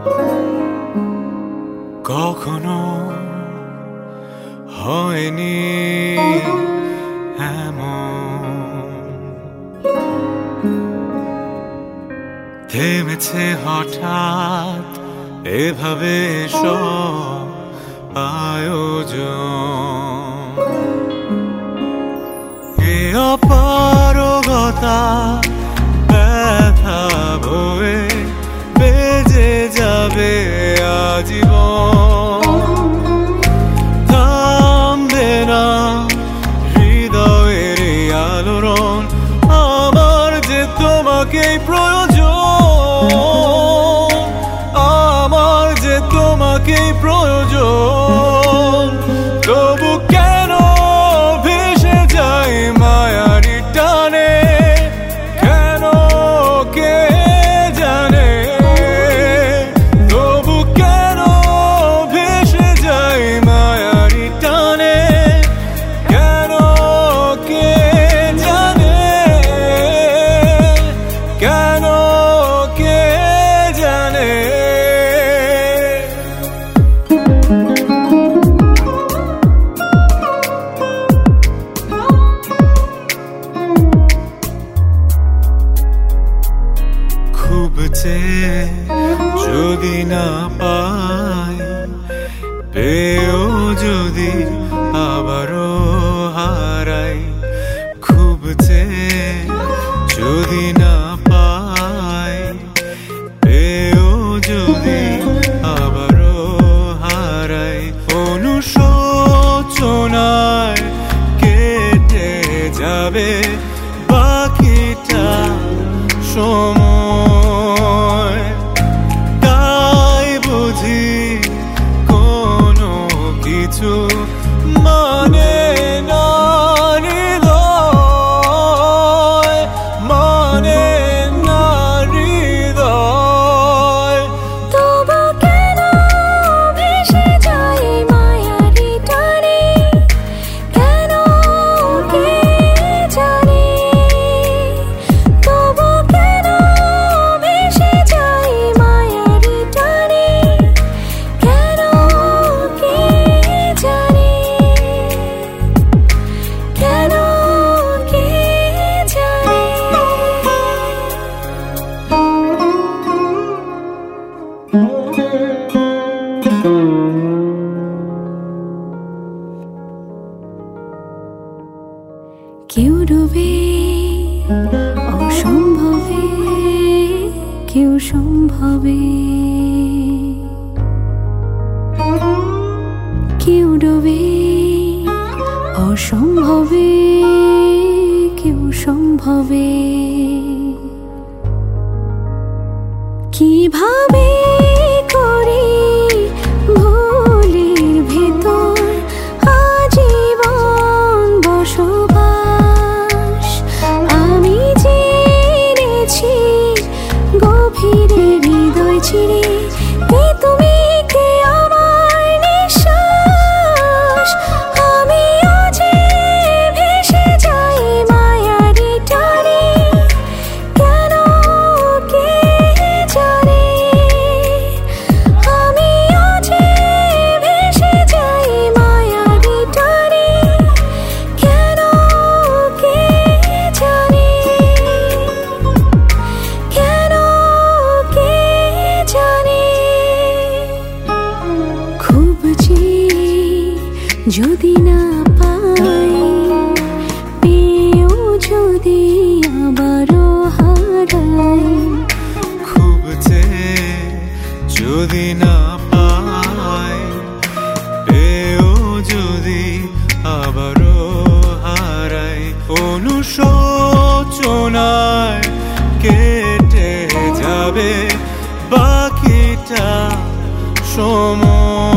কখনো হয়নি এমন, থেমেছে হঠাৎ এভাবে সব আয়োজন। এ অপারগতা ব্যথা বয়ে বেজে যাবে আজীবন। থামবে না হৃদয়ের এই আলোড়ন, আমার যে তোমাকেই প্রয়োজন, আমার যে তোমাকেই প্রয়োজন। তবু কেন ভেসে যাই মায়ারি টানে, কেন কে জানে। তবু কেন ভেসে যাই মায়ারি টানে, কেন কে জানে, কেন কে জানে। খুব চেয়ে যদি না পাই, পেয়েও যদি আবারও হারাই। খুব চেয়ে যদি না পাই, পেয়েও যদি আবারও হারাই। অনুশোচনায় কেটে যাবে বাকিটা সময়। তাই বুঝি কোনো কিছু মানে না হৃদয়, মানে না হৃদয়। তবু কেন ভেসে যাই মায়ারি টানে, কেন কে জানে। তবু কেন ভেসে যাই মায়ারি টানে, কেন কে জানে, কেন কে জানে। কেউ ডুবে অসম্ভবে, কেউ সম্ভবে। কেউ ডুবে অসম্ভবে, কেউ সম্ভবে। কিভাবে করি ভুলের ভেতর আজীবন বসবাস। আমি জেনেছি গভীরে হৃদয় চিরে, কে তুমি কে আমার নিঃশ্বাস। আমি আজে ভেসে যাই মায়ারি টানে, কেন কে জানে। আমি আজে ভেসে যাই মায়ারি টানে, কেন কে জানে, কেন কে জানে। খুব চেয়ে যদি না পাই, পেয়েও যদি আবারও হারাই। খুব চেয়ে যদি না পাই, পেয়েও যদি আবারও হারাই। অনুশোচনায় কেটে যাবে বাকিটা সময়।